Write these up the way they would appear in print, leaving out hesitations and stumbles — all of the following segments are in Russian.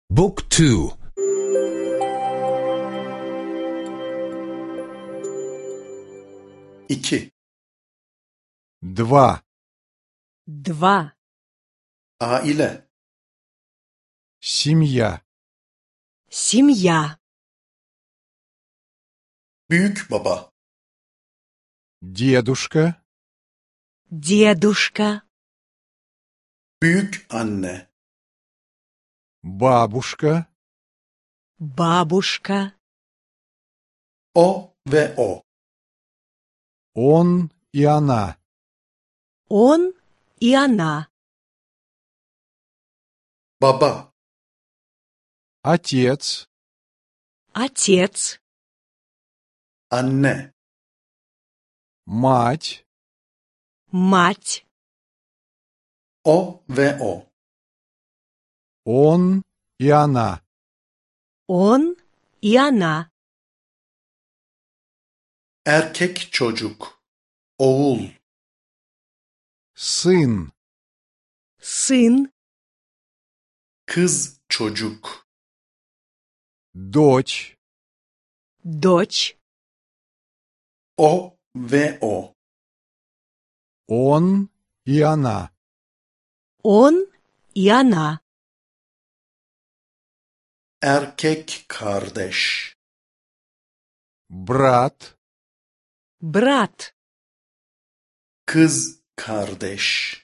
บุ๊กทู İki. Два. Два. Aile. Семья. Семья. Büyük baba. Дедушка. Дедушка. Büyük anne. Бабушка. Бабушка. O ve o. Он и она. Он и она. Baba. Отец. Отец. Anne. Мать. Мать. O ve o. Он и она. Он и она. Erkek çocuk. Oğul. Сын. Сын. Kız çocuk. Дочь. Дочь. O ve o. Он и она. Он и она. Erkek kardeş. Брат. Брат. Kız kardeş.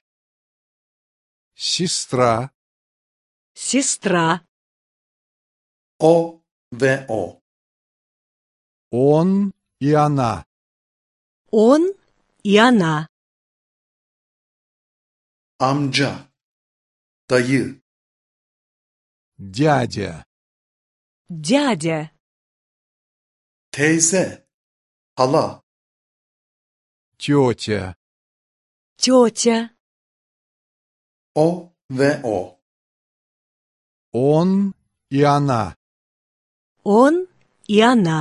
Сестра. Сестра. O ve o. Он и она. Он и она. Amca. Dayı. Дядя. Дядя. Teyze. Hala. Тетя. Тетя. O ve o. Он и она. Он и она.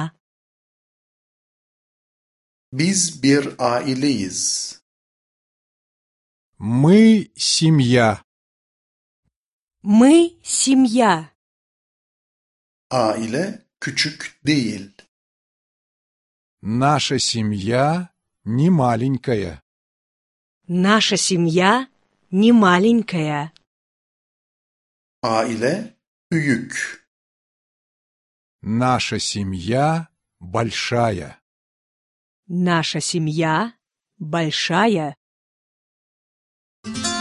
Biz bir aileyiz. Мы семья. Мы семья. Aile küçük değil. Наша семья не маленькая. Наша семья не маленькая. Aile büyük. Наша семья большая. Наша семья большая.